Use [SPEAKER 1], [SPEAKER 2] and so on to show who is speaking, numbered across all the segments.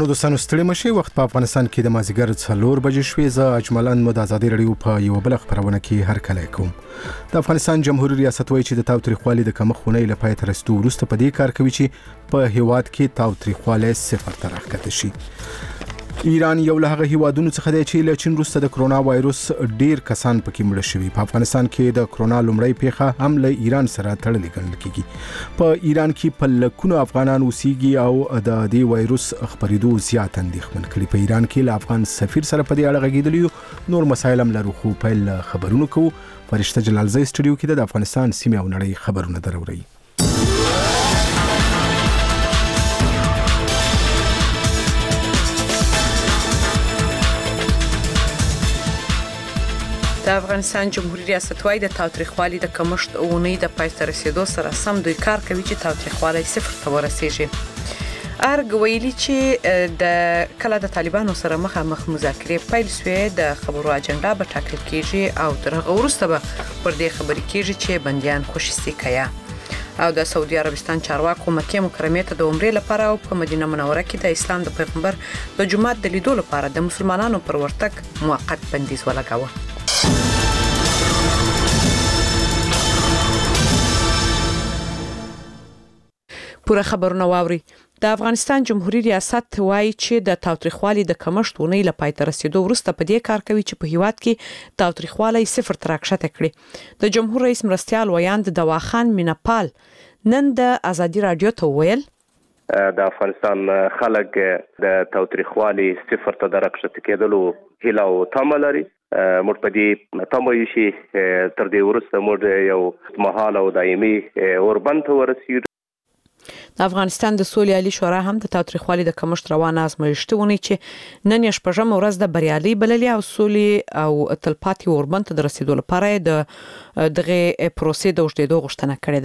[SPEAKER 1] دوستانو ستړي مشي وخت په افغانستان کې د مازیګر 4 بجې شوې. زه اجملان مو د ازادي رادیو په یو بل خبرونه کې هر کله کوم. د افغانستان جمهوریت ریاست وایي چې د تاوتریخوالي د کمخونۍ لپاره تر رسیدو وروسته په دې کار کوي چې په هیواد کې تاوتریخوالی صفر ته راښکته شي. ایران یو له هغه هیوادونو څخه دی چې له چین وروسته د کرونا وایروس ډیر کسان پکې مړه شوي. په افغانستان کې د کرونا لومړی پیښه هم له ایران سره تړلې ګڼل کېږي. په ایران کې په لکونو افغانان اوسېږي او د دې وایروس خپرېدو زیات اندېښمن کړي. په ایران کې له افغان سفیر سره په دې اړه غږېدلی نور مسایل هم لرو، خو پیل خبرونه کوو. فرشته جلالزی سټوډیو کې د افغانستان سیمې او نړۍ خبرونه دروري.
[SPEAKER 2] د افغانستان جمهوریت ریاست وايي د تاوتریخوالي د کمښت اونۍ د پای ته رسیدو سره سم دوی کار کوي چې تاوتریخوالي صفر ته ورسیږي. ارګ ویلي چې د کله د طالبانو سره مخامخ مذاکرې پیل شوې د خبرو اجنډا به ټاکل کیږي او تر هغه وروسته به پر دې خبرې کیږي چې بنديان خوشي کیا. او د سعودي عربستان چارواکو مکه مکرمه ته د عمرې لپاره او په مدینه منوره کې د اسلام د پیغمبر د جمعات د لیدو لپاره د مسلمانانو پر ورتګ موقت بندیز ولګاوه. پوره خبرونه واوري. د افغانستان جمهوریت ریاست وايي چې د تاوتریخوالي د کمښت ونې لپاره تر رسیدو وروسته په دې کار کوي چې په هیواد کې تاوتریخوالي صفر تر راکښته کړي. د جمهور رئیس مرستيال ویاند دواخان مینپال نن د ازادي رادیو ته ویل
[SPEAKER 3] د افغانستان خلک د تاوتریخوالي صفر ته راکښته کېدلو هیله او تمه لري. موږ په دې تمه یو شي تر دې وروسته موږ یو مهال او دایمي اوربند ته ورسیږو.
[SPEAKER 2] د افغانستان د سولې عالی شورا هم د تاوتریخوالي د کمښت روانه ازمایښتونه چې نن یې شپږم ورځ د بریالي بللې او سولې او تلپاتې اوربند ته رسیدو لپاره دغه پروسې د وجديدو غوښتنه کړې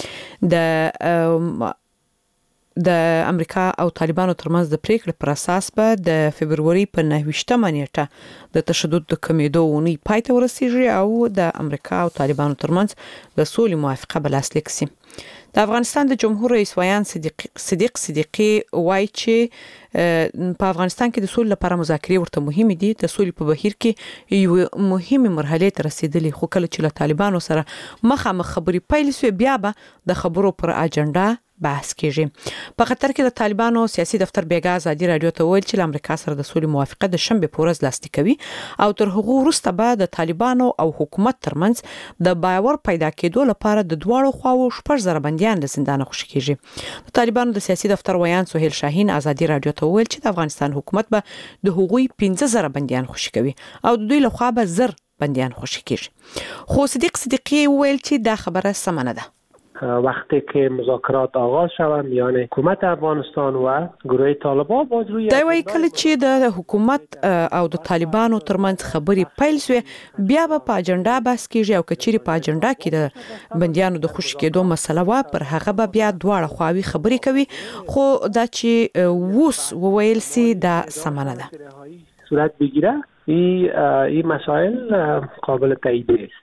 [SPEAKER 2] ده. د امریکا او طالبانو ترمنځ د پریکړې پر اساس به د فبرवरी په 9مه نیټه د تشدد د کمیدو ونی پای ته ورسیږي او د امریکا او طالبانو ترمنځ د سولې موافقه بل لاسلیک شي. د افغانستان د جمهور رئیس ویان صدیق صدیقی وایي چې په افغانستان کې د سولې لپاره مذاکرې ورته مهمه دي. د سولې په بهیر کې یو مهمه مرحله ته رسیدلې، خو کله چې له طالبانو سره مخامخ خبرې پیل شوې بیا به د خبرو پر اجنډا بحث کیږي. په خطر کې د طالبانو سیاسي دفتر بیګا ازادي رادیو ته ویل چې امریکا سره د سولې موافقه د شنبه په ورځ لاسلیک کوي او تر هغه وروسته به د طالبانو او حکومت ترمنځ د باور پیدا کېدو لپاره د دواړو خواو 8000 بنديان له زندان خوشي کیږي. د طالبانو د سیاسي دفتر ویان سهیل شاهین ازادي رادیو ته ویل چې د افغانستان حکومت به د هغوی 15000 بنديان خوشي کوي او د دوی له خوا به 1000 بنديان خوشي کیږي. خو صدیق صدیقی ویل چې دا خبره سمه نه ده.
[SPEAKER 4] وقتی که مذاکرات آغاز شوند میان حکومت افغانستان و گروه طالبان باز روی
[SPEAKER 2] دا وایي کله چې د حکومت او د طالبانو ترمنځ خبرې پیل شوې بیا به په اجنډا بحث کیږي او کچېری په اجنډا کې د بنديانو د خوشي کېدو مسله وا پر هغه به بیا دواړه خواوي خبرې کوي. خو دا چې ووس وویل سي دا سمانه ده
[SPEAKER 4] صورت بگیره این مسائل قابل تایید است.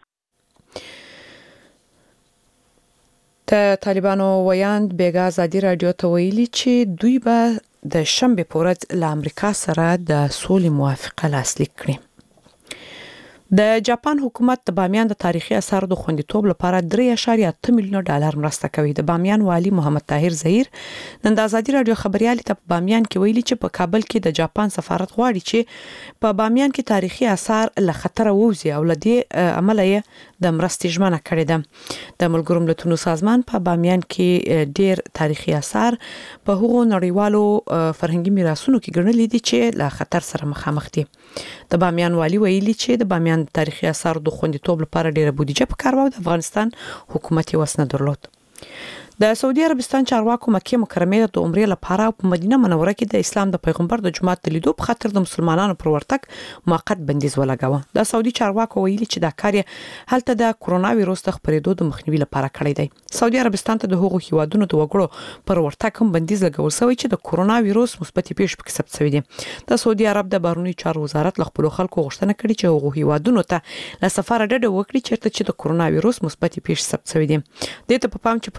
[SPEAKER 2] د طالبانو ویاند بیګا ازادي رادیو ته ویلي چې دوی به د شنبه په ورځ له امریکا سره د سولې موافقه لاسلیک کړي. د جاپان حکومت د بامیان د تاریخي آثارو د خوندیتوب لپاره 3.8 میلیون ډالر مرسته کوي. د بامیان والی محمد طاهر زهیر نن د ازادي رادیو خبريالي ته په بامیان کې ویلي چې په کابل کې د جاپان سفارت غواړي چې په بامیان کې تاریخي آثار له خطر ووځي او لدې عمل یې د مرستې ژمنه کړې ده. د ملګرو ملتونو سازمان په بامیان کې ډېر تاریخي آثار په هغو نړیوالو فرهنګي میراثونو کې ګڼل دي چې له خطر سره مخامخ دي. د بامیان والی ویلي چې د بامیان تاریخي آثار د خوندیتوب لپاره ډېره بودیجه پکار و. د افغانستان حکومت یې وسنه درلود. د سعودي عربستان چارواکو مکه مکرمه د عمرې لپاره په مدینه منوره کې د اسلام د پیغمبر د جمعات د لیدو په خاطر د مسلمانانو پر ورتګ موقت بندیز ولګاوه. د سعودي چارواکو ویلي چې دا کار هلته د کرونا وایروس د خپرېدو د مخنیوي لپاره کړی دی. سعودي عربستان ته د هغو هیوادونو د وګړو پر ورتګ هم بندیز لګول شوی چې د کرونا وایروس مثبت پیښې پکې ثبت شوی دي. د سعودي عرب د بهرنی چارو وزارت له خپل خلکو غوښتنه کړې چې هغو هیوادونو ته له سفر ډډه وکړي چې د کرونا وایروس مثبت پیښې ثبت شوی دي. د ته په پام چې پراتلونکو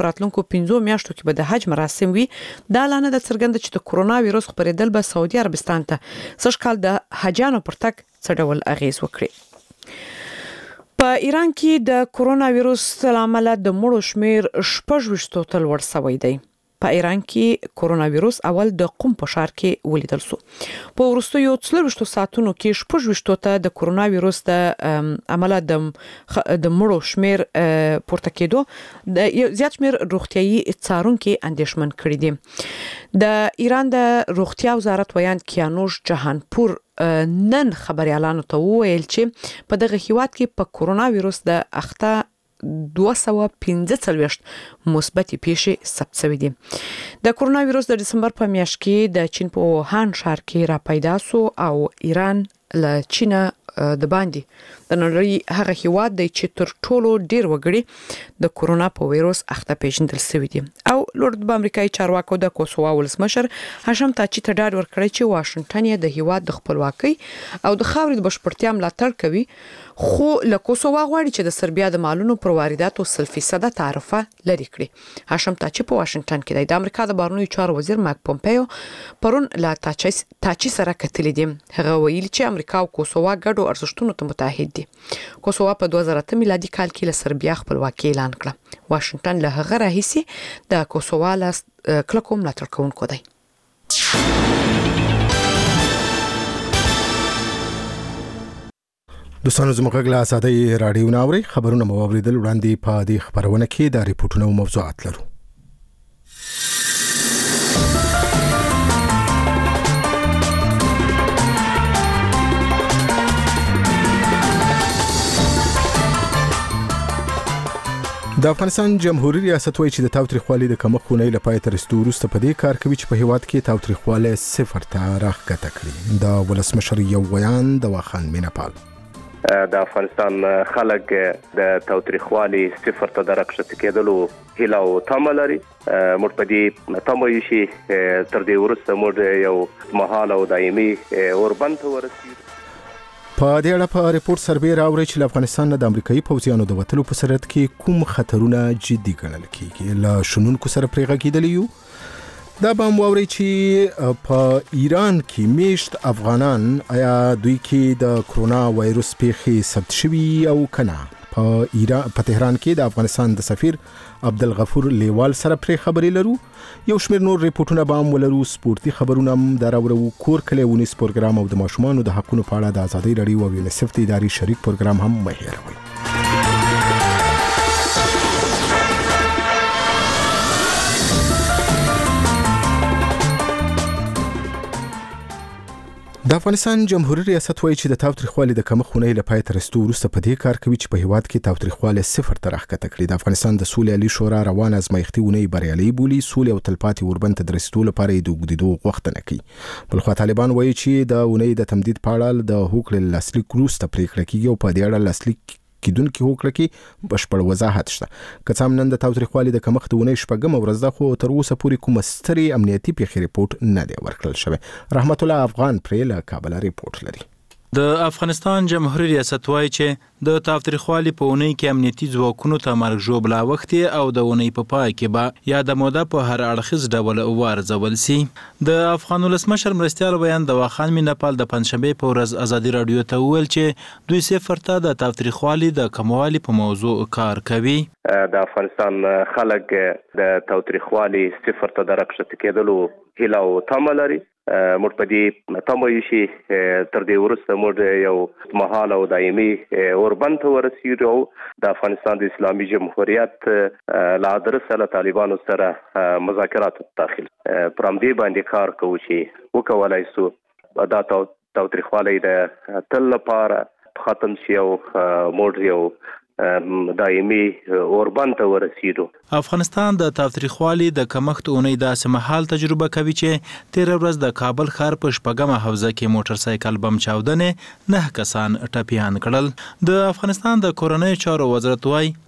[SPEAKER 2] په 5 میاشتو کې به د حج مراسم وي. دا اعلان د څرګند چې د کرونا وایروس خپرېدل به سعودي عربستان ته سږ کال د حجانو پر تک څه ډول اغیز وکړي. په ایران کې د کرونا وایروس لامل د مړو شمیر 26 ته لوړ شوی دی. په ایران کې کرونا وایروس اول د قم په ښار کې ولیدل شو. په وروستیو 24 ساعتونو کې 26 ته د کرونا وایروس د عمله د مړو شمیر پورته کېدو د زیات شمیر روغتيایي څارونکو اندېښمن کړی دي. د ایران د روغتیا وزارت ویاند کیانوش جهانپور نن خبريالانو ته وویل چې په دغه هیواد کې په کرونا وایروس د اخته 245 مثبت پیښې ثبت شوې دي. د کرونا وایروس د دسمبر په میاشت کې د چین په ووهان ښار کې را پیدا شو او ایران له چین د باندې د نړۍ هغه هیواد دی چې تر ټولو ډیر وګړي د کرونا په وایروس اخته پیژندل شوی دي. او لورد د امریکایي چارواکو د کوسووا ولسمشر هاشم تاچی ته ډاډ ورکړی چې واشنگټن یې د هیواد د خپلواکۍ او د خاورې د بشپړتیا ملاتړ کوي، خو له کوسووا غواړي چې د سربیا د مالونو پر وارداتو 0% تعرفه لري کړي. هاشم تاچی په واشنگټن کې د امریکا د بهرنیو چارو وزیر مایک پومپیو پرون لا تاچی سره کتلې دي. هغه ویلي چې امریکا او کوسووا ګډو ارزښتونو ته متحد دي. کوسووا په 2008 میلادي کال کې له سربیا خپلواکي اعلان کړه. واشنگټن له هغه راهیسي د کوسووا لاس کلکو ملاتړ کوونکی دی.
[SPEAKER 1] دوستانو زموږ غږ له آزادۍ راډیو ناوري خبرونه مو اوریدل. وړاندې په دې خبرونه کې د ریپورتونو موضوعات لرو. د افغانستان جمهوریت ریاست وایي چې د تاوتریخوالي د کمښت نه لپاره تر ستو وروسته په دې کار کوي چې په هیواد کې تاوتریخواله 0 ته راښکته کړي. د ولسمشر یو ویان د واخان مینپال
[SPEAKER 3] د افغانستان خلک د تاوتریخوالي 0 ته راښکته کېدلو هیله او تمه لري. موږ په دې تمه یو شي تر دې وروسته موږ یو مهاله او دایمي اوربند ته ورسېږو.
[SPEAKER 1] په دې اړه په ریپورت سروې راوړی چې امریکایي د امریکایي پوځیانو د وټلو په صورت کې کوم خطرونه جدي ګڼل کېږي. له شنونکو سره پرې غږیدلی یو. دا به هم واورئ چې په ایران کې میشت افغانان آیا دوی کې د کرونا وایروس پیښې ثبت شوي او کنه. په تهران کې د افغانستان د سفیر عبدالغفور لیوال سره پرې خبرې لرو. یو شمېر نور ریپورتونه به هم ولرو. سپورتي خبرونه هم دراوړو. کور کلی ونیس پروګرام او د ماشومانو د حقونو په اړه د ازادۍ راډیو او یونیسف د اداري شریک پروګرام هم مه هېروئ. د افغانستان جمهوریت ریاست وایي چې د تاوتریخوالي د کمښت نه لپاره تر ستو وروسته په دې کار کوي چې په هیواد کې تاوتریخواله 0 ته راښکته کړي. د افغانستان د سولې عالی شورا روان ازمایښتي ونې بریالي بولي. سولې او تلپاتې اوربند ته د رسیدو لپاره د اوږدېدو غوښتنه کوي. بلخوا طالبان وایي چې د ونې د تمدید په اړه د هوکړې لاسلیک وروسته پریکړه کیږي او په دې اړه لاسلیک کیدونکو هوکړه کې بشپړ وضاحت شته. که څه هم نن د تاوتریخوالي د کمښت ونې شپږمه ورځ ده، خو تر اوسه پورې کومه سترې امنیتي پیښې ریپورت نه دی ورکړل شوی. رحمت الله افغان پرې له کابل ریپورت لري.
[SPEAKER 5] د افغانستان جمهوریت ریاست وایي چې د تاوتریخوالي په اونۍ کې امنیتي ځواکونو ته مرګ ژوبله وختې او د اونۍ په پای کې به یا د موده په هر اړخیز ډول وارزول سي. د افغان ولسمشر مرستیال ویاند د واخان مینپال د پنځشنبې په ورځ ازادي راډیو ته وویل چې دوی 0 ته د تاوتریخوالي د کموالي په موضوع کار کوي.
[SPEAKER 3] د افغانستان خلک د تاوتریخوالي 0 ته راښکته کېدلو هیله او تمه لري. موږ په دې تمه یو شي تر دې وروسته موږ یو مهاله او دایمي اوربند ته ورسېږو. د افغانستان د اسلامي جمهوریت له ادرسه له طالبانو سره مذاکرات داخل پر همدې باندې کار کوو چې وکولای شو دا تاوتریخوالی د تل لپاره ختم شي او موږ یو دایمي اوربند ته ورسېږو.
[SPEAKER 5] افغانستان د تاوتریخوالي د کمښت اونۍ داسې مهال تجربه کوي چې تېره ورځ د کابل ښار په 8مه حوزه کې موټر سایکل بم چاودنې 9 کسان ټپیان کړل. د افغانستان د کورنیو چارو وزارت وایي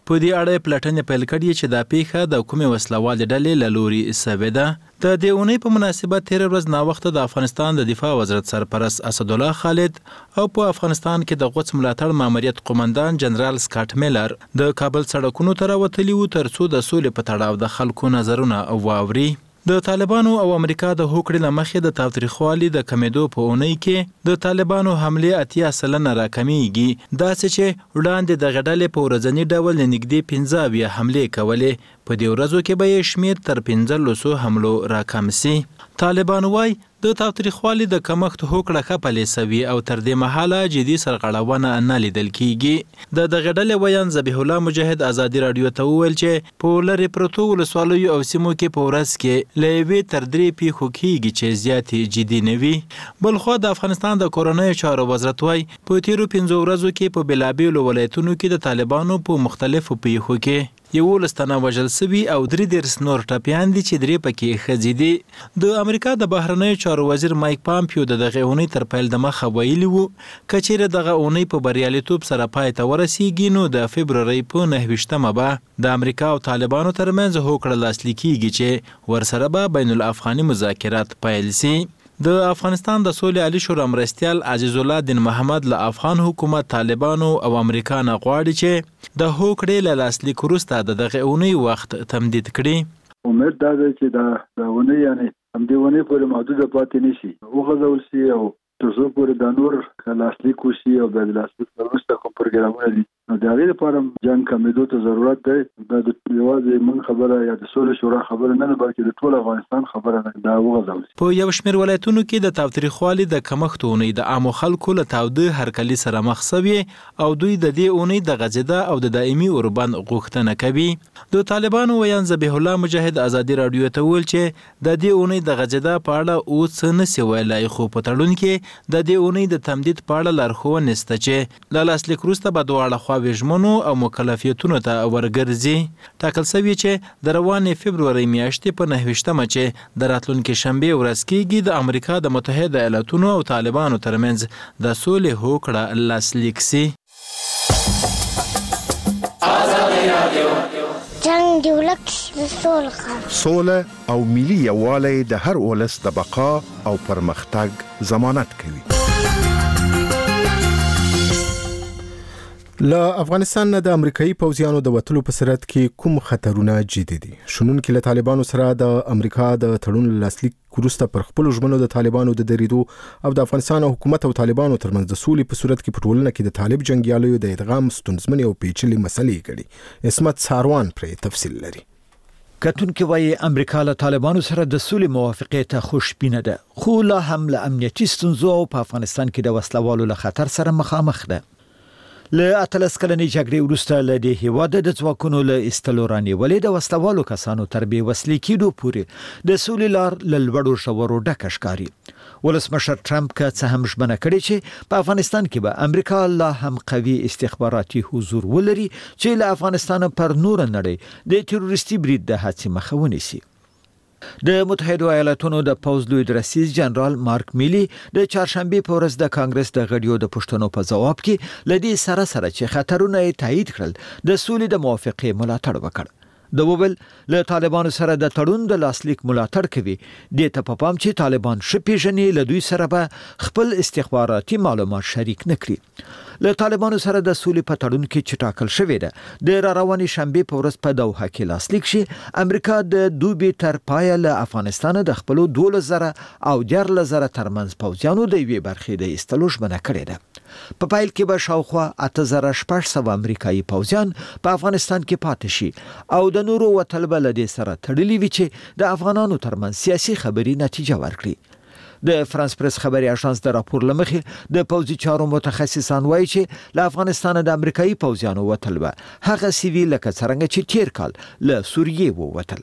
[SPEAKER 5] په دې اړه پلټنې پیل کړې چې دا پیښه د کومې وسلوالې ډلې له لوري سوې ده. د دې اونۍ په مناسبت تېره ورځ ناوخته د افغانستان د دفاع وزارت سرپرست اسدالله خالد او په افغانستان کې د قدس ملاتړ ماموریت قومندان جنرال سکاټ میلر د کابل سړکونو ته راوتلي وو ترڅو د سولې په تړاو د خلکو نظرونه واوري. د طالبانو او امریکا د هوکړې له مخې د تاوتریخوالي د کمیدو په اونۍ کې د طالبانو حملې 80% راکمیږي، داسې چې وړاندې د غډلې په ورځنی ډول نږدې 15 حملې کولې، په دې ورځو کې به یې شمیر تر 15 حملو راکم سي. طالبان وای د تاوتریخوالي د کمښت هوکړه خپلې سوي او تر دې مهاله جدي سرغړونه نه لیدل کیږي. د غډلې ویان ذبیح الله مجاهد ازادي رادیو ته وویل چې په لری پروتو ولسوالیو او سیمو کې په ورځ کې لوي تر 3 پیښو کیږي چې زیاتې جدي نه وي. بلخو د افغانستان د کورونای چارو وزارت وای په تیرو 15 ورځو کې په بلابیلو ولایتونو کې د طالبانو په مختلفو پیښو کې 11 تنه وژل سوي او 3 نور ټپیان دي چې 3 پکې ښځې دي. د امریکا د بهرنیو چارو وزیر مایک پامپیو د دغه اونۍ تر پیل د مخه ویلي وو که چیرې دغه اونۍ په بریالیتوب سره پای ته ورسیږي نو د فبرورۍ په 29مه به د امریکا او طالبانو ترمنځ هوکړه لاسلیک کیږي چې ورسره به بین الافغاني مذاکرات پیل سي. د افغانستان د سولې عالی شورا مرستیال عزیز الله دین محمد له افغان حکومت، طالبانو او امریکا نه غواړي چې د هوکړې له لاسلیک وروسته د دغه اونۍ وخت تمدید کړي.
[SPEAKER 6] امید دا ده چې د اونۍ یعنی همدې اونۍ پورې محدوده پاتې نشي، وغځول شي او تر څو پورې د نور لاسلیک وشي او د لاسلیک وروسته کوم پروګرامونه دي نو د هغې لپاره جنګ کمیدو ته ضرورت دی. دا د یوازې موږ خبره یا د سولې شورا خبره نه ده بلکې د ټول افغانستان خبره ده. دا وغځول شي.
[SPEAKER 5] په یو شمېر ولایتونو کې د تاوتریخوالي د کمښت اونۍ د عامو خلکو له تاوده هرکلي سره مخ سوي او دوی د دې اونۍ د غځېدا او د دایمي اوربند غوښتنه کوي. د طالبانو ویان ذبیح الله مجاهد ازادي رادیو ته ویل چې د دې اونۍ د غځېدا په اړه اوس څه نشي ویلای، خو په تړون کې د دې اونۍ د تمدید په اړه لارښوونې شته چې له لاسلیک وروسته به دواړه خواوې ژمنو او مکلفیتونو ته ورګرځي. ټاکل شوي چې د روانې فبرورۍ میاشتې په 29مه چې د راتلونکي شنبې ورځ کېږي د امریکا د متحده ایالاتونو او طالبانو ترمنځ د سولې هوکړه لاسلیک سي.
[SPEAKER 7] جنگ دی ولک
[SPEAKER 8] سوله او ملي یووالی د هر ولس د بقا او پرمختګ ضمانت کوي.
[SPEAKER 1] له افغانستان نه د امریکایي پوځیانو د وتلو په صورت کې کوم خطرونه جدي دي؟ شنونکي له طالبانو سره د امریکا د تړون لاسلیک وروسته پر خپل ژمنو د طالبانو د دریدو او د افغانستان حکومت او طالبانو ترمنځ د سولې په صورت کې په ټولنه کې د طالب جنگیالیو د ادغام ستونزمنې او پیچلې مسلې کړي. اسمت ساروان پر تفصیل لري.
[SPEAKER 9] کتونکي وایي امریکا له طالبانو سره د سولې موافقې ته خوشبینه ده، خو لا هم له امنیتي ستونزو او په افغانستان کې د وسلوالو له خطر سره مخامخ ده. له 18 کلنې جګړې وروسته له دې هیواده د ځواکونو له استلو رانیولې د وسلوالو کسانو تر بې وسلې کېدو پورې د سولې لار له لوړو ژورو ډکه ښکاري. ولسمشر ټرمپ که څه هم ژمنه کړې چې په افغانستان کې به امریکا لا هم قوي استخباراتي حضور ولري چې له افغانستان پر نور نړۍ د تروریستي برید د هڅې مخه ونیسي. د متحده ایالاتونو د پوځ لوی درسیز جنرال مارک میلی د چهارشنبه په ورځ د کانګرس د غړیو د پوښتنو په ځواب کې لدی سره چې خطرونه یې تایید کړل د سولې د موافقې ملاتړ وکړ. د وبل له طالبانو سره د تړون د لاسلیک ملاتړ کوي. د ته په پام چې طالبان شپېژنې له دوی سره به خپل استخباراتي معلومات شریک نکړي. له طالبانو سره د سولې په تړون کې چې ټاکل شوی ده د روانې شنبه په ورځ په دوحه کې لاسلیک شي. امریکا د دوبي تر پایه له افغانستان د خپل 12,000 او 14,000 ترمنځ پوځیانو د یوې برخې د استلو ژمنه کړې ده. په پایل کې به شاوخوا 8,600 امریکایي پوځیان په افغانستان کې پاتې شي او د نورو وتل بل دې سره تړلي وي چې د افغانانو ترمنځ سیاسي خبري نتیجه ورکړي. د فرانس پریس خبري اژانس د راپور لمخې د پوځي چارو متخصصان وایي چې له افغانستان د امریکایي پوځیانو وتل به هغه سیویل لکه څنګه چې تیر کال له سوریې ووتل.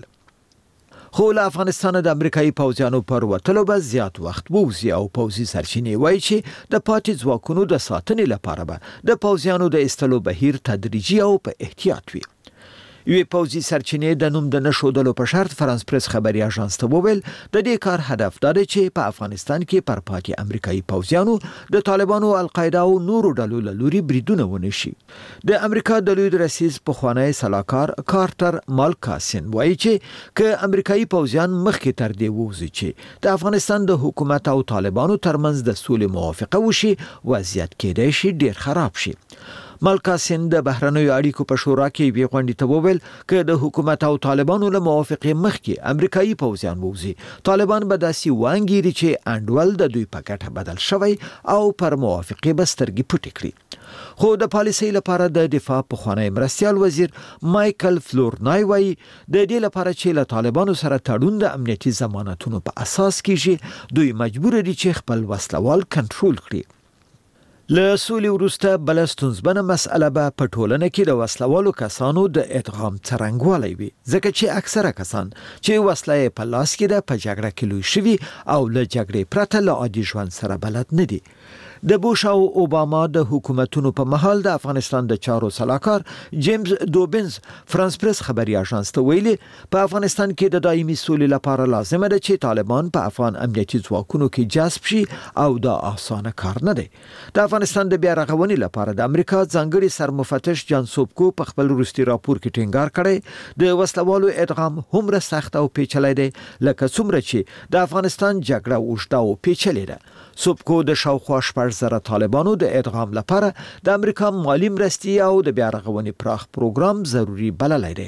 [SPEAKER 9] خو له افغانستان د امریکایي پوځیانو پر وتلو به زیات وخت ووزي او پوځي سرچینې وایي چې د پاتې ځواکونو د ساتنې لپاره به د پوځیانو د استلو بهیر تدریجي او په احتیاط وي. یوې پوځي سرچینې د نوم د نشودلو په شرط فرانس پریس خبري اژانس ته وویل د دې کار هدف دا دی چې په افغانستان کې پر پاتې امریکایي پوځیانو د طالبانو القاعده او نورو ډلو له لوري بریدونه ونشي. د امریکا د لوی رئیس پخوانی سلاکار کارټر مالکاسن وایي چې که امریکایي پوځیان مخکې تر دې ووځي چې د افغانستان د حکومت او طالبانو ترمنځ د سولې موافقه وشي وضعیت کېدای شي ډیر خراب شي. مالکاسن د بهرنیو اړیکو په شورا کې وی غونډې ته وویل چې د حکومت او طالبانو له موافقې مخکې امریکایي پوځیان ووځي طالبان به داسې وانګيري چې انډول د دوی په ګټه بدل شوی او پر موافقې بسترګي پټ کړي. خو د پالیسۍ لپاره د دفاع پخوانی مرستیال وزیر مایکل فلورنای وایي د دې لپاره چې له طالبانو سره تړون د امنیتي ضمانتونو په اساس کېږي دوی مجبور دي چې خپل وسلوال کنټرول کړي. له سولې وروسته بل ستونزمنه مسأله به په ټولنه کې د وسلوالو کسانو د ادغام څرنګوالی وي ځکه چې اکثره کسان چې وسله په لاس کې ده په جګړه کې لوی شوي او له جګړې پرته له عادي ژوند سره بلد نه دي. د بوش او اوباما د حکومتونو په مهال د افغانستان د چارو سلاکار جیمز دوبنز فرانس پریس خبري اژانس ته ویلي په افغانستان کې د دایمي سولې لپاره لازمه ده چې طالبان په افغان امنیتي ځواکونو کې جذب شي او دا اسانه کار نه دی. د افغانستان د بیا رغونې لپاره د امریکا ځانګړي سرمفتش جان سوبکو په خپل وروستي راپور کې ټینګار کړی د وسلوالو ادغام هم سخت او پیچلی دی لکه څومره چې د افغانستان جګړه اوږده او پیچلې ده. سوبکو د شاوخوا 10,000 طالبانو د ادغام لپاره د امریکا مالی مرستې او د بیا رغونې پراخ پروګرام ضروری بللی دی.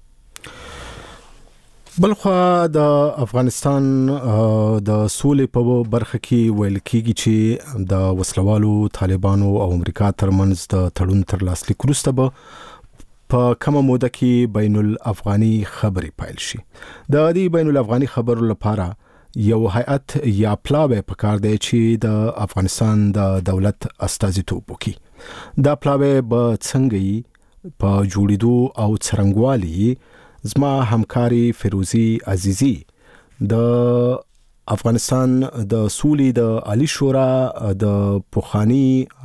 [SPEAKER 1] بلخوا د افغانستان د سولې په برخه کې ویل کېږي چې د وسلوالو طالبانو او امریکا ترمنځ د تړون تر لاسلیک وروسته به په کومه موده کې بین الافغاني خبرې پیل شي. د دې بین الافغاني خبرو لپاره یو هیئت یا پلاوی په کار دی چې د افغانستان د دولت استازیتوب وکړي. دا پلاوی به څنګه په جوړېدو او څرنګوالي زما همکاري فیروزی عزیزی د افغانستان د سولې د عالی شورا د پوخانی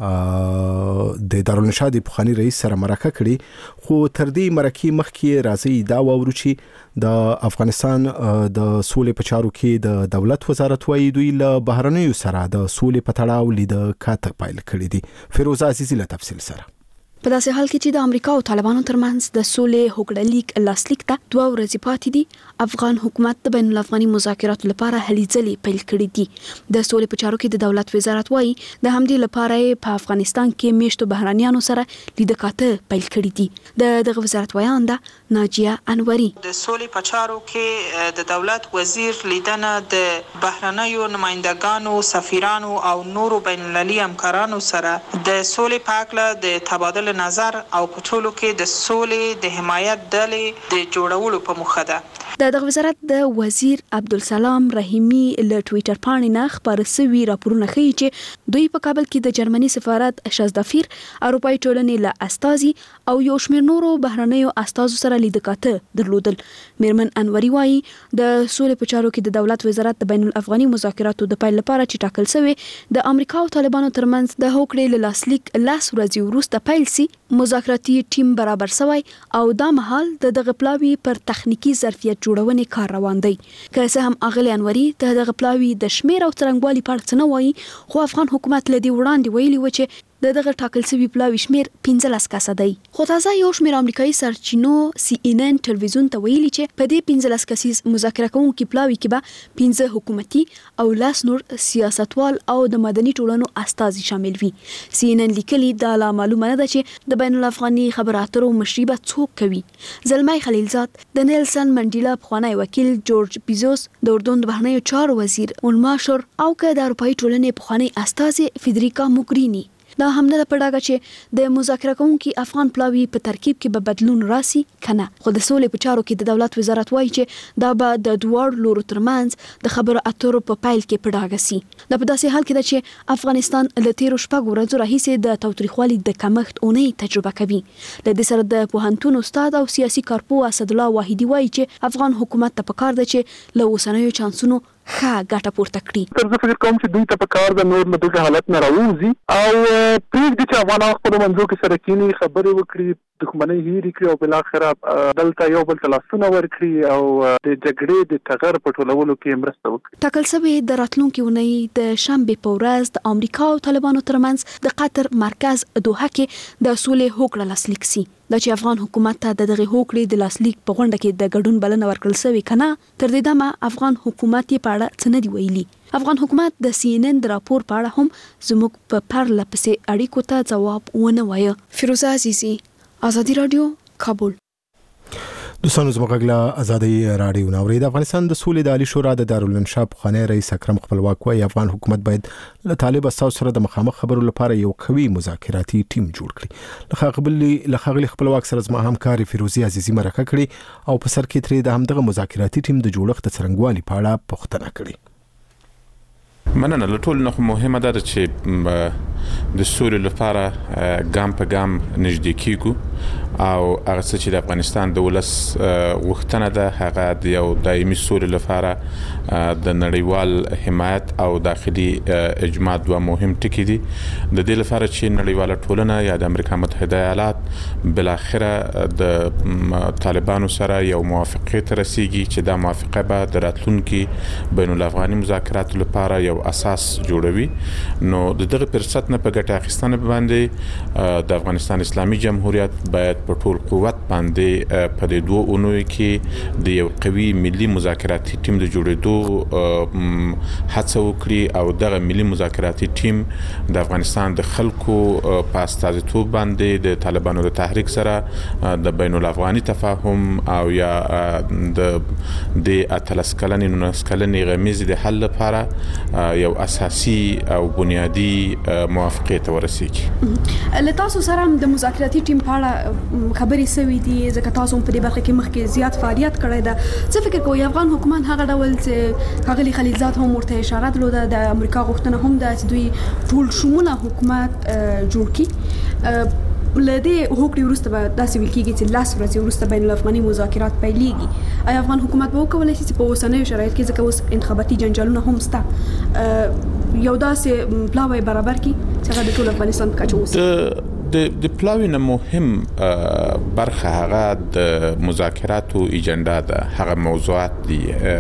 [SPEAKER 1] د دارالنشاد پوخانی رئیس سره مرکه کړي خو تر دې مرکې مخکې راځي دا وورو چې د افغانستان د سولې په چارو کې د دولت وزارت وایي دوی له بهرنیو سره د سولې په تړاو لید کاته پیل کړی دي. فیروز عزیزی له تفصیل سره.
[SPEAKER 7] په داسې حال کې چې د امریکا او طالبانو ترمنځ د سولې هوکړه لیک لاسلیک ته 2 ورځې پاتې دي افغان حکومت د بین الافغاني مذاکراتو لپاره هلې ځلې پیل کړې دي. د سولې په چارو کې د دولت وزارت وایي د همدې لپاره په افغانستان کې میشتو بهرانيانو سره لیدکاته پیل کړې دي. دغه وزارت وایانده ناجیه انوري
[SPEAKER 10] د سولې په چارو کې د دولت وزیر لیدنه د بهرانيو نمائندگانو سفیرانو او نورو بین المللي همکارانو سره د سولې په اړه د تبادله نظر او په ټولو کې د سولې د حمایت ډلې د جوړولو په موخه ده.
[SPEAKER 7] دغه وزارت د وزیر عبدالسلام رحیمی له ټوئیټر پاڼې نه خبر شوی راپورونه ښیي چې دوی په کابل کې د جرمني سفارت شازدفیر اروپאי ټولنې له استازي او یو شمېر نورو بهرنیو استازو سره لیدکاته درلودل. میرمن انوري وایي د سولې په چارو کې د دولت وزارت د بین الافغاني مذاکراتو د پیل لپاره چې ټاکل شوی د امریکا او طالبانو ترمنځ د هوکړې له لاسلیک لاس ورځې وروسته پیل سي مذاکراتي ټیم برابر شوی او دا مهال دغه پلاوی پر تخنیکی ظرفیت جوړونې کار روان دی. که څه هم اغلی انوري ته دغه پلاوی د شمیر او څرنګوالي په اړه نه وایي خو افغان حکومت له دې وړاندې ویلي و چې دغه ټاکل شوی پلاوی شمیر 15 کسه دی. خو تازه یو شمیر امریکایي سرچینو CNN ټلویزیون ته ویلي چې په دې 15 کسیز مذاکره کوونکي پلاوی کې به 15 حکومتي او 10 نور سیاستوال او د مدني ټولنو استازي شامل وي. CNN لیکلي دا لا معلومه نه ده چې د بین الافغاني خبرو اترو مشري به څوک کوي. زلمي خلیلزاد د نیلسن منډیلا پخوانی وکیل جورج بیزوس د اردن د بهرنیو چارو وزیر اونماشور او که د اروپאי ټولنې پخوانی استازي فیدریکا موګرینی دا هم نه پړاګه چې د مذاکره کوونکي افغان پلاوی په ترکیب کې به بدلون راسي کنه. خو د سولې په چارو کې د دولت وزارت وایي چې دا به د دوړ لورو ترمنځ د خبرو اترو په پیل کې پړاګه سي. دا په داسې حال کې ده چې افغانستان له تیرو شپږ ورځو راهیسې د تاوتریخوالي د کمښت اونۍ تجربه کوي. له دې سره د پوهنتون استاد او سیاسي کارپوه اسد الله واحدي وایي چې افغان حکومت ته پکار ده چې له اوسنیو چانسونو ښه ګټه پورته کړي.
[SPEAKER 11] زه فکر کوم چې دوی ته پکار د نور له دغه حالت نه راوځي او پرېږدي چې افغانان خپل منځو کې سره کینی خبرې وکړي دښمنۍ هېرې کړي او بل اخر دلته یو بل ته لاسونه ورکړي او د جګړې د ټغر په ټولولو کې مرسته وکړي.
[SPEAKER 7] ټاکل شوی د راتلونکي اونۍ د شنبه په ورځ د امریکا او طالبانو ترمنځ د قطر مرکز دوحه کې د سولې هوکړه لاسلیک سي. د چې افغان حکومت ته د دغه هوکړې د لاسلیک په غونډه کې د ګډون بلنه ورکړل شوې کنه تر دې دمه افغان حکومت یې په اړه څه نه دی ویلي. افغان حکومت د CNN د راپور په اړه هم زموږ په پرله پسې اړیکو ته جواب ونه وایي. فیروزه عزیزی، آزادی رادیو، کابل.
[SPEAKER 1] دوستانو زموږ غږ آزادی رادیو ناوړي. د افغانستان د سولې د عالی شورا د دارالانشا پخوانی رئیس اکرم خپلواک وايي افغان حکومت باید له طالب اساس سره د مخامخ خبرو لپاره یو قوي مذاکراتي ټیم جوړ کړي. له خغلی خپلواک سره زما همکاري فیروزي عزیزی مرکه کړي او په سر کې ترې د همدغه مذاکراتي ټیم د جوړښت د څرنګوالي په اړه پوښتنه کړې.
[SPEAKER 12] مننه. له ټولو نه مهمه ده چې د سولې لپاره ګام په ګام نږدې کیږو او هغه څه چې د افغانستان د ولس غوښتنه ده هغه د یو دایمي سولې لپاره د نړیوال حمایت او داخلي اجماع دوه مهم ټکي دي. د دې لپاره چې نړیواله ټولنه یا د امریکا متحده ایالات بل اخره د طالبانو سره یو موافقه ته رسیږي چې دا موافقه به د راتلونکي بین الافغاني مذاکراتو لپاره یو اساس جوړوي. نو د دغه فرصت نه په ګټه اخیستنه باندې د افغانستان اسلامي جمهوریت باید په ټول قوت باندې په دې دوه اونیو کې د یو قوي ملي مذاکراتي ټیم د جوړېدو هڅه وکړي او دغه ملي مذاکراتي ټیم د افغانستان د خلکو په استازیتوب باندې د طالبانو د تحریک سره د بین الافغاني تفاهم او یا د اتلس کلنې 19 کلنې غمیزې د حل لپاره یو اساسي او بنیادی موافقه ته ورسیږي.
[SPEAKER 7] له تاسو سره د مذاکراتي ټیم په اړه خبرې سوي دي ځکه تاسو په دې برخه کې مخکې زیات فعالیت کړی ده. څه فکر کوئ افغان حکومت هغه ډول چې ښاغلي خلیلزاد هم ورته اشاره درلوده د امریکا غوښتنه هم ده چې دوی ټول شموله حکومت جوړ کړي لدې هوکړې وروسته به داسې ویل کېږي چې لاس ورځې وروسته بین الافغاني مذاکرات پیلېږي. آیا افغان حکومت به وکولی شي چې په اوسنیو شرایطو کې ځکه اوس انتخاباتي جنجالونه هم شته یو داسې پلاوی برابر کړي چې هغه د ټول افغانستان په کچه اوسي؟
[SPEAKER 12] د پلاوی نه مهم برخه هغه د مذاکراتو ایجنډا ده. هغه موضوعات دي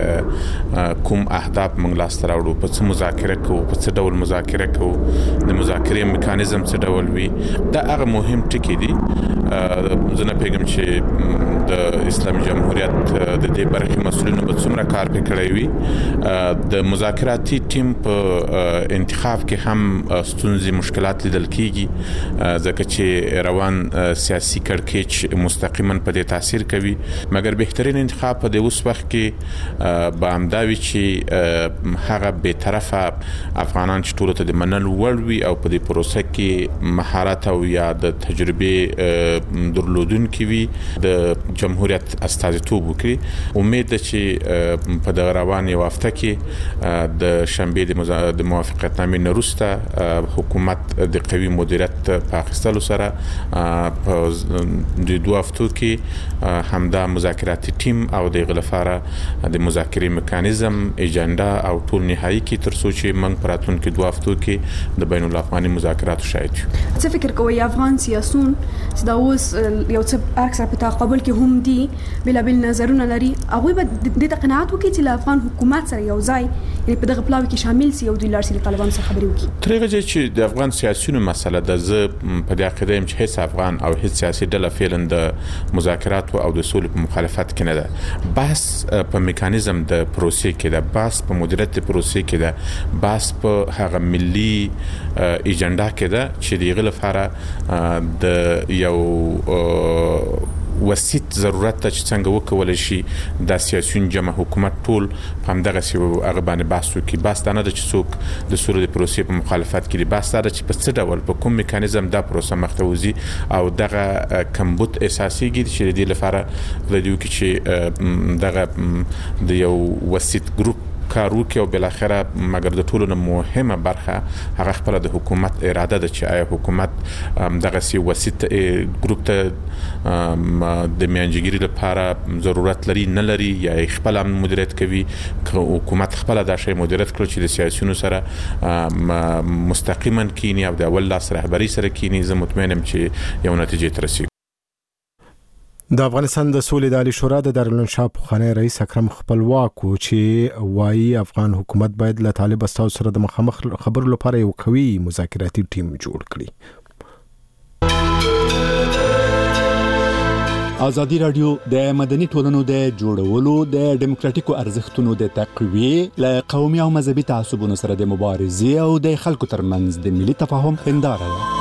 [SPEAKER 12] کوم اهداف موږ لاسته راوړو، په څه مذاکره کوو، په څه ډول مذاکره کوو، د مذاکرې میکانیزم څه ډول وي. دا هغه مهم ټکي دي. زه نه پیغام چې د اسلامي جمهوریت د دې برخې مسؤلینو به څومره کار وکړي وي. د مذاکراتي ټیم په انتخاب کې هم ستونزې مشکلات لیدل کیږي ځکه چې روان سیاسي کړکېچ مستقیما په دې تاثیر کوي. مګر بهترین انتخاب په دې اوس وخت کې به همداوي چې هغه به طرفه افغانان چې ټول ته د منل وړ وي او په دې پروسه کې مهارت او یا د تجربه درلودونکي وي د جمهوریت استازیتوب وکړي. امید ده چې په دغه روان یو هفته کې د شنبه د موافقتنامې نه وروسته حکومت د قوي مدیریت په اخیستلو سره په د دوه هفتو کې همدا مذاکراتي ټیم او د غلفاره د مذاکرې میکانیزم ایجنډا او ټول نهایی کې تر څو چې موږ په راتلونکي دوه هفتو کې د بین الافغاني مذاکراتو شاهد شو.
[SPEAKER 7] څه فکر کوئ افغان سیاسون چې دا اوس یو څه اکثر په تقابل کې هم دي بلابل نظرونه لري هغه به د قناعت وکړي چې افغان حکومت سره یو ځای یعنی په دغه پلاوی کې شامل سي او د لارسي طالبانو سره خبرې وکړي؟ ترغه
[SPEAKER 12] چې د افغان سیاسيونو مسله د ز په دې عقیده يم چې هیڅ افغان او هیڅ سیاسي ډله فعلا د مذاکرات او د سولې په مخالفت کې نه ده. بحث په میکانیزم د پروسې کې ده، بحث په مدیریت د پروسې کې ده، بحث په هغه ملي ایجنډا کې ده چې دغه لپاره د یو وسیط ضرورت ته چې څنګه وکول شي د سیاسيون جمع حکومت ټول په همدغه سی هغه باندې بحث وکړي. بحث نه ده چې څوک د سولې پروسې په مخالفت کې دي، بحث ده چې په څه ډول په کوم میکانیزم دا پروسه مختوزي او دغه کمبود اساسي کې چې د لپاره د دې کې چې دغه د یو وسیط ګروپ کار وکړي او بل اخره مګر د ټولو مهمه برخه هغه خپل د حکومت اراده ده چې آیا حکومت دغه سی وسیط ګروپ ته د میانجګری لپاره ضرورت لري نه لري یا خپل مدیریت کوي حکومت خپل د شی مدیریت کړي چې د سیاسيونو سره مستقیما کینی او د اول لاس رهبری سره کینی زه مطمئنم چې یو نتیجه ترسي.
[SPEAKER 1] د افغانستان د سولې د عالی شورا د دارالانشا پخوانی رئیس اکرم خپلواک چې وایي افغان حکومت باید له طالب استازو سره د مخامخ خبرو لپاره یو قوي مذاکراتي ټیم جوړ کړي.
[SPEAKER 13] ازادي رادیو د مدني ټولنو د جوړولو د ډیموکراتیکو ارزښتونو د تقویې له قومي او مذهبي تعصبونو سره د مبارزې او د خلکو ترمنځ د ملي تفاهم هنداره ده.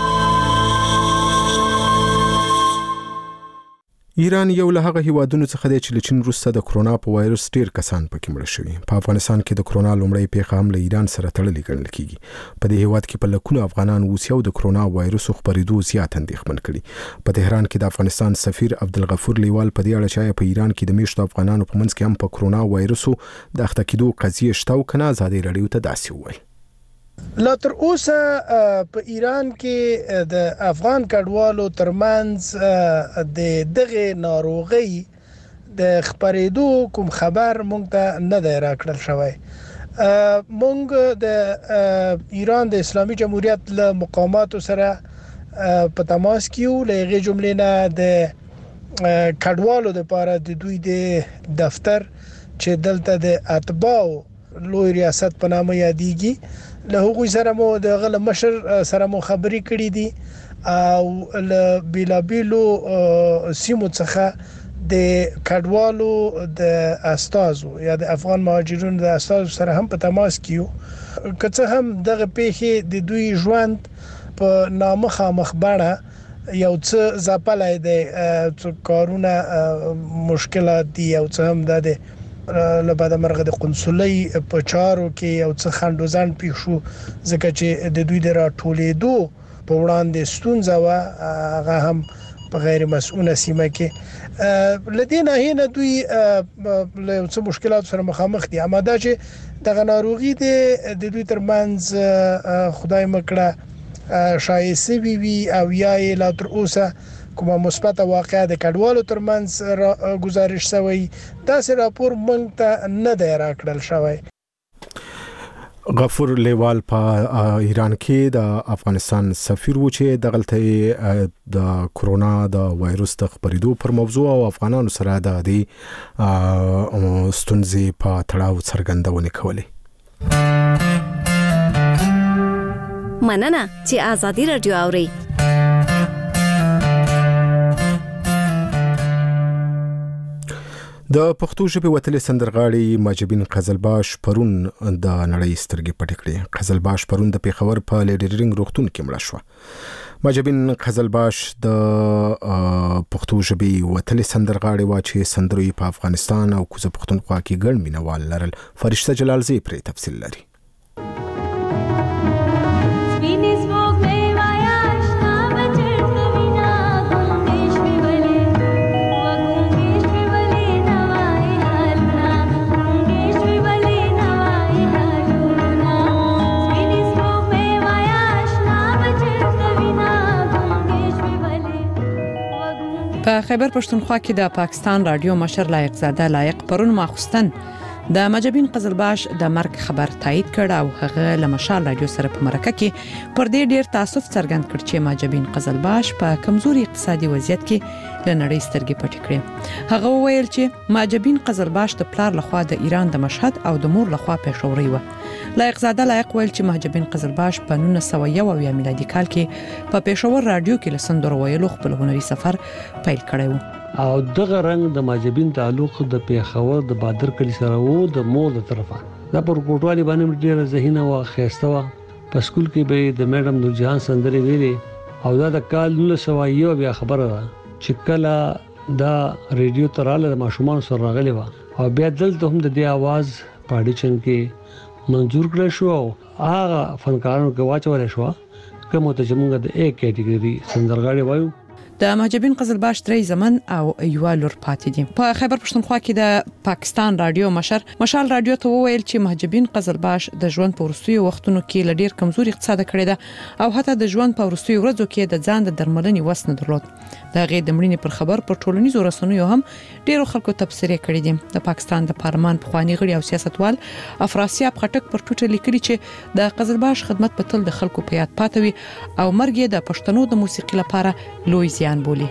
[SPEAKER 1] ایران یو له هغه هیوادونو څخه دی چې له چین وروسته د کرونا په وایرس ډیر کسان پکې مړه شوي. په افغانستان کې د کرونا لومړی پیښه هم له ایران سره تړلې ګڼل کیږي. په دې هیواد کې په لکونو افغانان اوسي او د کرونا وایرس خپرېدو زیات اندېښمن کړي. په تهران کې د افغانستان سفیر عبدالغفور لیوال په دې اړه چې په ایران کې د میشتو افغانانو په منځ کې هم په کرونا وایرس د اخته کېدو قضیه شته او کنه ازادي رادیو ته داسې وویل.
[SPEAKER 14] لا تر اوسه په ایران کې د افغان کډوالو ترمنځ د دغه ناروغي د خبرېدو کوم خبر مونږ ته نه دی راکړل شوی. مونږ د ایران د اسلامي جمهوریت له مقاماتو سره په تماس کې یو لږه جملې نه د کډوالو لپاره د دوی د دفتر چې دلته د اتباو لوی ریاست په نامه یادېږي له هغوی سره مو د غل مشر سره مو خبرې کړې دي او له بیلابیلو سیمو څخه د کډوالو د استازو یا د افغان مهاجرونو د استازو سره هم په تماس کې یو. که څه هم دغه پیښې د دوی ژوند په نامخامخ بڼه یو څه ځپلای دی، کارونه مشکلات دي او څه هم د لبعد مرغه د قنصلي په چارو کې یو څه خندوزان پیښو ځکه چې د دوی د راټولېدو په وړاندې ستونزه و هغه هم په غیر مسؤله سیمه کې لدې نه دوی له څه مشکلات سره مخامخ دي. اما دا چې دغه ناروغي د دوی ترمنځ خدای مکړه شایسته وي او یا لا تر اوسه کومه مثبت واقعه د کډوالو ترمنځ گزارش شوی داسې راپور مونږ ته نه دی راکړل شوی.
[SPEAKER 1] غفور لیوال په ایران کې د افغانستان سفیر و چې دغلته د کرونا د وایرس د خبرېدو پر موضوع او افغانانو سره د ستونزې په تړاو څرګندونه کوله.
[SPEAKER 15] مننه چې ازادي رادیو اوري.
[SPEAKER 1] د پښتو ژبې وتلې سندرغاړي ماجبین قزلباش پرون د نړۍ سترګې پټې کړې. قزلباش پرون د پیښور په لیډرینګ روغتون کې مړه شوه. ماجبین قزلباش د پښتو ژبې وتلې سندرغاړي و چې سندرې په افغانستان او کوزه پښتونخوا کې ګڼ مینوال لرل. فرشته جلالزی پرې تفصیل لري.
[SPEAKER 2] په خیبر پښتونخوا کې د پاکستان رادیو مشر لایق زاده لایق پرون ماخستن د ماجبین قزلباش د مرګ خبر تایید کړ او هغه له مشال رادیو سره په مرکه کې پر دې ډیر تاسف څرګند کړ چې ماجبین قزلباش په کمزوري اقتصادي وضعیت کې له نړۍ سترګې پټې کړې. هغه وویل چې ماجبین قزلباش د پلار لخوا د ایران د مشهد او د مور لخوا پېښوري و. لایق زاده لایق ویل چې ماجبین قزلباش په 1901 میلادي کال کې په پېښور رادیو کې لسندر ویلو خپل هنري سفر پیل کړی و.
[SPEAKER 16] او دغه رنګ د ماجبین تعلق د پیښور د بادر کلی سره وو د مور د طرفه. دا پر کوټوالي باندې ډیره ذهینه او خيسته و. په سکول کې به د میډم نور جهان سندري ویلي او دا د کال 1901 بیا خبره ده چې کله دا ریډیو تراله د ماشومان سره راغلی و او بیا دلته هم د دې आवाज په اډیشن کې منظور کړل شو او هغه فنکارانو کې واچول شو کومه ته چې موږ د A کیټګوري سندرغاړي وایو.
[SPEAKER 2] د مهاجبین قزلباش درې زمن او یو لور پاتې دي. په خیبر پښتونخوا کې د پاکستان رادیو مشال رادیو ته وویل چې مهاجبین قزلباش د ژوند په وروستیو وختونو کې لډیر کمزوري اقتصاد کړی ده او حتی د ژوند په وروستیو ورځو کې د ځان د درملنې وس نه درلود. د غي د مړینې پر خبر پر ټولنیزو رسنیو هم ډیرو خلکو تبصره کړې دي. د پاکستان د پارلمان پخوانی غړي او سیاستوال افراسیاب خټک پر ټوټر لیکلي چې د قزلباش خدمت په تل د خلکو په یاد پاتوي او مرګ د پښتنو د موسیقي لپاره لوی زیان بولي.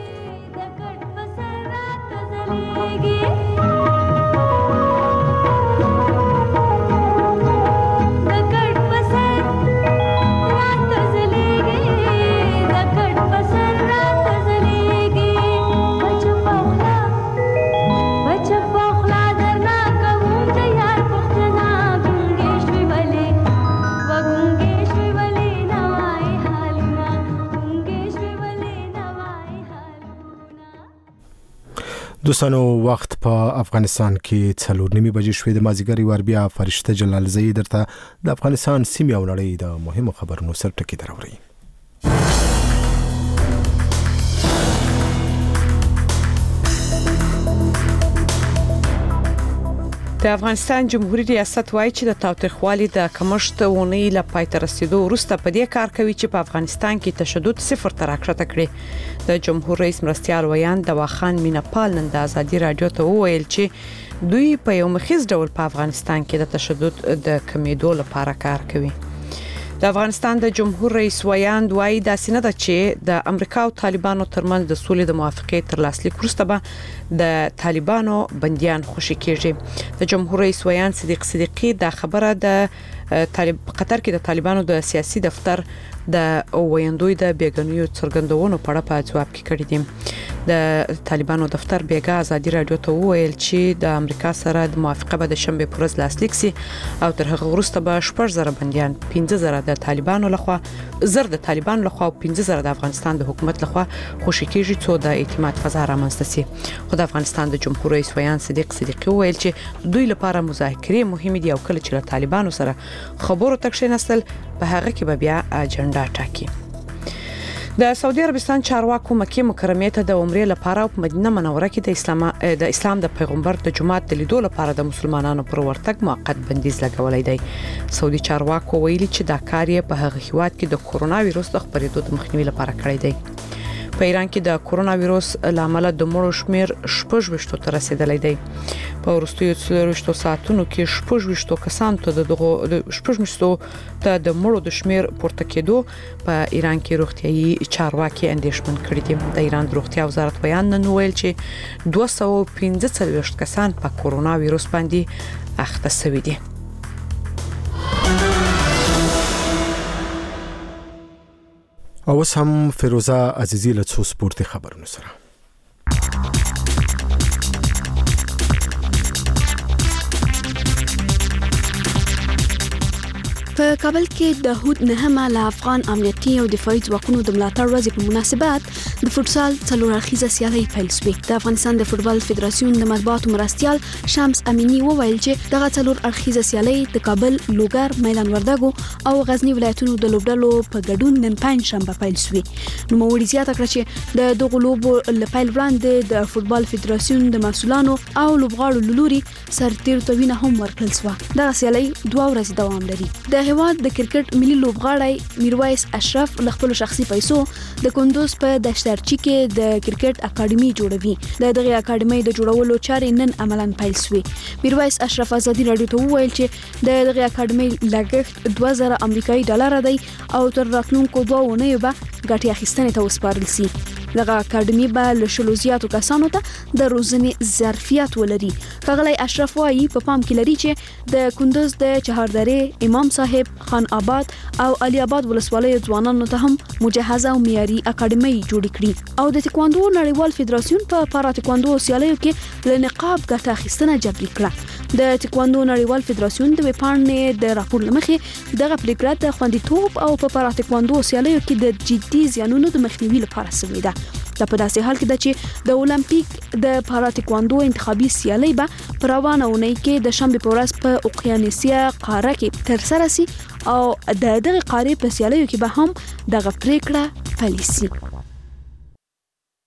[SPEAKER 1] دوستانو وخت په افغانستان کې 4:30 بجې شوې د مازیګر ور بیا فرشته جلالزئی درته د افغانستان سیمه او نړۍ د مهمو خبرونو سر ټکی دروري.
[SPEAKER 2] د افغانستان جمهوریت ریاست وایي چې د تاوتریخوالي د کمښت ونی له پای ته رسیدو وروسته په دې کار کوي چې په افغانستان کې تشدد صفر ته راکړه کړي. د جمهور رئیس مرستيال ویان د واخان مینپال نن د ازادي رادیو ته وویل چې دوی په یو مخیز ډول په افغانستان کې د تشدد د کمیدو لپاره کار کوي. د افغانستان د جمهور رئیس ویاند وایي دا سینه ده چې د امریکا او طالبانو ترمنځ د سولې د موافقې تر لاسلیک وروسته به د طالبانو بنديان خوشي کیږي. د جمهور رئیس ویاند صدیق صدیقی دا خبره د قطر کې د طالبانو د سیاسي دفتر د ویندوی د بیګنیو څرګندونو په اړه په جواب کې کړی دي. د طالبانو دفتر بیګا ازادي رادیو ته وویل چې د امریکا سره د موافقه به د شنبه پر ورځ لاسلیک شي او تر هغه وروسته به 1000 بنديان 15000 د طالبانو لخوا او 15000 د افغانستان د حکومت لخوا خوشي کیږي څو د اعتماد فضا رامنځته شي. خو د افغانستان د جمهور رئیس ویان صدیق صدیقی ویل چې دوی لپاره مذاکرې مهمه دي او کله چې له طالبانو سره خبرو تکشینستل په هغه کې به بیا اجنډا ټاکي. د سعودي عربستان چارواکو مکه مکرمه ته د عمره لپاره په مدینه منوره کې د اسلام د پیغمبر د جماعت د لیدو لپاره د مسلمانانو پر ورتګ موقت بندیز لګولای دی. سعودي چارواکو ویلي چې دا کار یې په هغه هیواد کې د کورونا وایرس د خپرېدو د مخنیوي لپاره کړی دی. په ایران کې د کورونا وایرس لامل د مړو شمیر 26 ته رسیدلی دی. په وروستیو 24 ساعتونو کې 26 کسان ته د 26 ته د مړو د شمیر پورته کېدو په ایران کې روغتيایي چارواکي اندېښمن کړي دي. د ایران روغتیا وزارت بیان نن ویل چې 245 کسان په کورونا وایرس باندې اخته شوي دي.
[SPEAKER 1] او اوس هم فیروزه عزیزی له څو سپورتي خبرونو سره.
[SPEAKER 7] په کابل کې د هود نهمه له افغان امنیتي او دفاعي ځواکونو د ملاتړ ورځې په مناسبت د فوتسال څلور اړخیزه سیالي پیل شوه. د افغانستان د فوتبال فدراسیون د مطبوعاتو مرستيال شمس امینی وویل چې دغه څلور اړخیزه سیالي د کابل، لوګر، میلان وردګو او غزنی ولایتونو د لوبډلو په ګډون نن پنځشنبه پیل شوه. نو موري زیاته کړ چې د دغه لوبو لپاره وړاندې د فوتبال فدراسیون د مسولانو او لوبغاړو لوري سرتیرتوینه هم ورکړل شو. دغه سیالي 2 ورځې دوام لري. د هیواد د کرکټ ملي لوبغاړی میرویس اشرف له خپل شخصي پیسو د کندوز په دشترچی کې د کرکټ اکیډمي جوړوي. دغه اکیډمي د جوړولو چارې نن عملاً پیل شوې. میرویس اشرف ازادي رادیو ته وویل چې دغه اکیډمي لګښت 2000 امریکایي ډالر دی او تر راتلونکو 2 اونیو به ګټه اخیستنې ته وسپارل شي. دغه اکیډمي به له شلو زیاتو کسانو ته د روزنې ظرفیت ولري. ښاغلی اشرف وايي په پام کې لري چې د کندوز د چهاردرې، امام صاحب، خان آباد او علي آباد ولسوالۍ ځوانانو ته هم مجهزه او معیاري اکیډمي جوړ کړي او د تکواندو نړیوال فدراسیون په پارا تکواندو سیالیو کې له نقاب ګټه اخیستنه جبري کړه. د تکواندو نړیوال فدراسیون د وپاڼې د راپور لمخې دغه پریکړه د خوندیتوب او په پارا تکواندو سیالیو کې د جدي زیانونو د مخنیوي لپاره شوې ده. دا په داسې حال کې ده چې د اولمپیک د پارا تکواندو انتخابي سیالي به په روانه اونۍ کې د شنبه په ورځ په اوقیانوسیا قاره کې ترسره شي او د دغه قاره په سیالیو کې به هم دغه پریکړه پلي شي.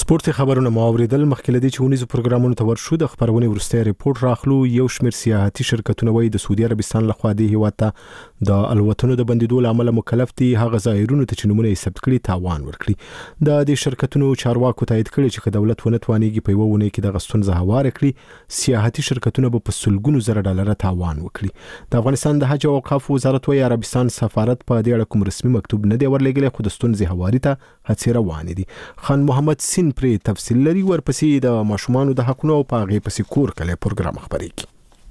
[SPEAKER 1] سپورتي خبرونه مو اوریدل مخکې لدی چې ونیزو پروګرامونو ته ورشو د خبرونه ورسته ریپورت راخلو یو شمېر سیاحتي شرکتونه وایي د سعودي عربستان لخوا د هیواد ته د الوتنو د بندیدو لامل مکلف دي هغه ظاهرونه ته چې نمونه یې ثبت کړي تاوان ورکړي د دې شرکتونو چارواکو تایید کړي چې دولت ونه توانيږي په یوونه کې د غستون زهوار کړي سیاحتي شرکتونه په سلګونو زره ډالر تاوان وکړي د افغانستان د حج او اوقاف وزارت وایي عربستان سفارت په دې اړه کوم رسمي مکتوب نه دی ورلېږلی خو د ستون زهواري ته هڅې روانې دي خان محمد سین پر تفصیل لري ورپسې د ماشومانو د حقونو او پاغې پسې کور کله پروګرام خبري کی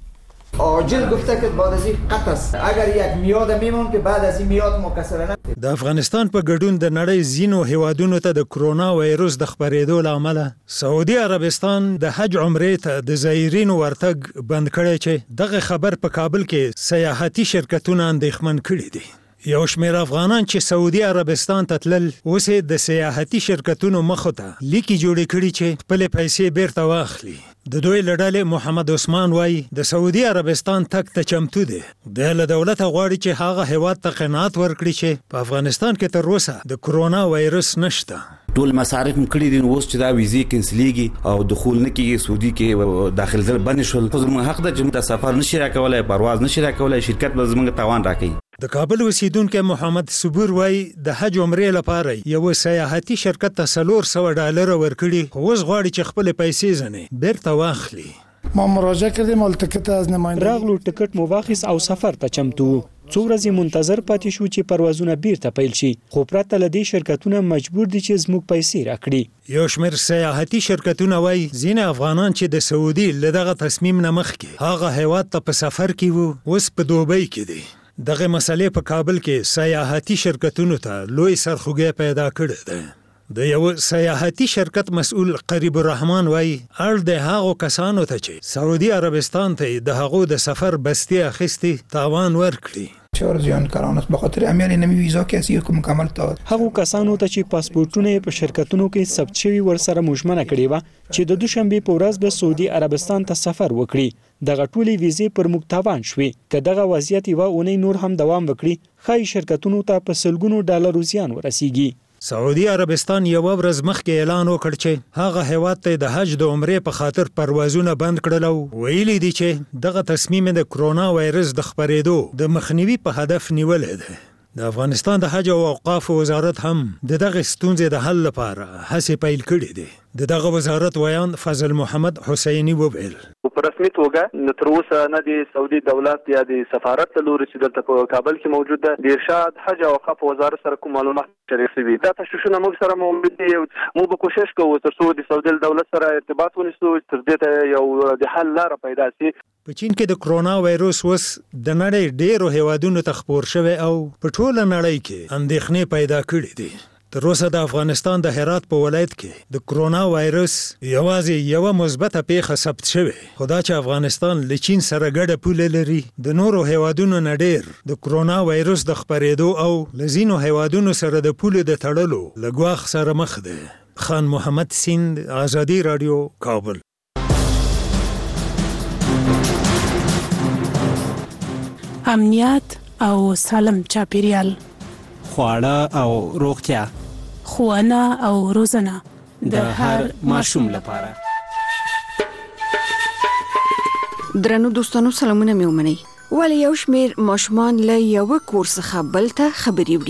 [SPEAKER 17] عاجل گفته که بعد از این قطع است اگر یک میاد میمون که بعد از این میاد مکسرانه
[SPEAKER 18] د افغانستان په ګډون د نړۍ زینو هیوادونو ته د کرونا وایروس د خپرېدو لامل سعودي عربستان د حج عمرې ته د زایرینو ورتګ بند کړی چې دغه خبر په کابل کې سیاحتي شرکتونه اندېښمن کړي دي یو شمېر افغانان چې سعودي عربستان ته تلل اوس د سیاحتي شرکتونو مخه ته لیکي جوړې کړي چې خپل پیسې بیرته واخلي د دوی لړلې محمد عثمان وای د سعودي عربستان تک ته چمتو دي د له دولت غواړي چې هغه هیواد ته قناعت ورکړي چې په افغانستان کې تر اوسه د کرونا وایرس نشته
[SPEAKER 19] ټول مصارف مکړي دي اوس چې دا ویزې کینسلېږي او دخول نه کیږي سعودي کې داخل ځل بند شول خو زموږ حق ده چې د سفر نشي راکولای پرواز نشي راکولای شرکت به زموږ تاوان راکړي
[SPEAKER 18] د کابل اوسیدونکو محمد صبور وای د حج عمرې لپاره یو سیاحتي شرکت ته $400 ورکړي خو اوس غواړي چې خپل پیسې ځنې بیرته واخلي
[SPEAKER 20] ما مراجعه کردیم ول ټکټ از نماینده
[SPEAKER 21] راغلو ټکټ مو واخیس او سفر ته چمتو څو ورځې منتظر پاتې شو چې پروازونه بیرته پیل شي خو پرته لدی شرکتونه مجبور دي چې زموږ پیسې راکړي
[SPEAKER 18] یو شمېر سیاحتي شرکتونه وای ځینې افغانان چې د سعودي لدغه تصمیم نه مخکې هغه هیواد ته په سفر کې وو اوس په دوبۍ کې دي دغه مسلې په کابل کې سیاحتي شرکتونو ته لوی سرخوږی پیدا کړی دی د یو سیاحتي شرکت مسؤل قریب الرحمن وای اړ د هغو کسانو ته چې سعودي عربستان ته د هغو د سفر بستی اخیستی تاوان ورکړي
[SPEAKER 22] چهار زیانکاران است به خاطر امیال نمی ویزا کسی کو مکمل تا
[SPEAKER 21] هغو کسانو ته چې پاسپورتونه په شرکتونو کې ثبت شوي ورسره مجمنه کړي و چې د دوشنبه په ورځ به سعودي عربستان ته سفر وکړي دغه ټولې ویزې پر موږ تاوان شوې که دغه وضعیت یوه اونۍ نور هم دوام وکړي ښایي شرکتونو ته په سلګونو ډالرو زیان ورسیږي
[SPEAKER 18] سعودي عربستان یو ورځ مخکې اعلان وکړ چې هغه هیواد ته د حج د عمرې په خاطر پروازونه بند کړل او ویلي دي چې دغه تصمیم د کرونا وایرس د خپرېدو د مخنیوي په هدف نیولې ده د افغانستان د حج او اوقاف وزارت هم دغه ستونزې د حل لپاره هڅې پیل کړې دي دغه وزارت ویان فضل محمد حسینی وویل
[SPEAKER 23] په رسمي توګه تر اوسه نه د سعودي دولت یا د سفارت ته لوري چې دلته په کابل کې موجود ده د ارشاد حج او اوقاف وزارت سره کوم معلومات شریک شوي دا تشویشونه موږ سره موجود دي موږ به کوشش کوو تر څو د سعودي دولت سره ارتباط ونیسو تر دې ته یو د حل لاره پیدا شي
[SPEAKER 18] په چین کې د کرونا وایروس اوس د نړۍ ډېرو هیوادونو ته خپور شوی او په ټوله نړۍ کې اندېښنې پیدا کړې دي تر اوسه د افغانستان د هرات په ولایت کې د کرونا وایرس یوازې یو مثبته پیښه ثبت شوې خو دا چې افغانستان له چین سره ګډه پوله لري د نورو هیوادونو نه ډېر د کرونا وایرس د خپرېدو او له ځینو هیوادونو سره د پولې د تړلو له ګواښ سره مخ دی خان محمد سیند آزادي رادیو کابل
[SPEAKER 24] امنیت او سالم چاپیریال
[SPEAKER 25] خواړه او روغتیا
[SPEAKER 24] ښوونه او روزنه
[SPEAKER 25] د هر ماشوم لپاره
[SPEAKER 26] درنو دوستانو سلامونه مې ومنئ ولې یو شمېر ماشومان له یوه کور څخه بل ته خبرې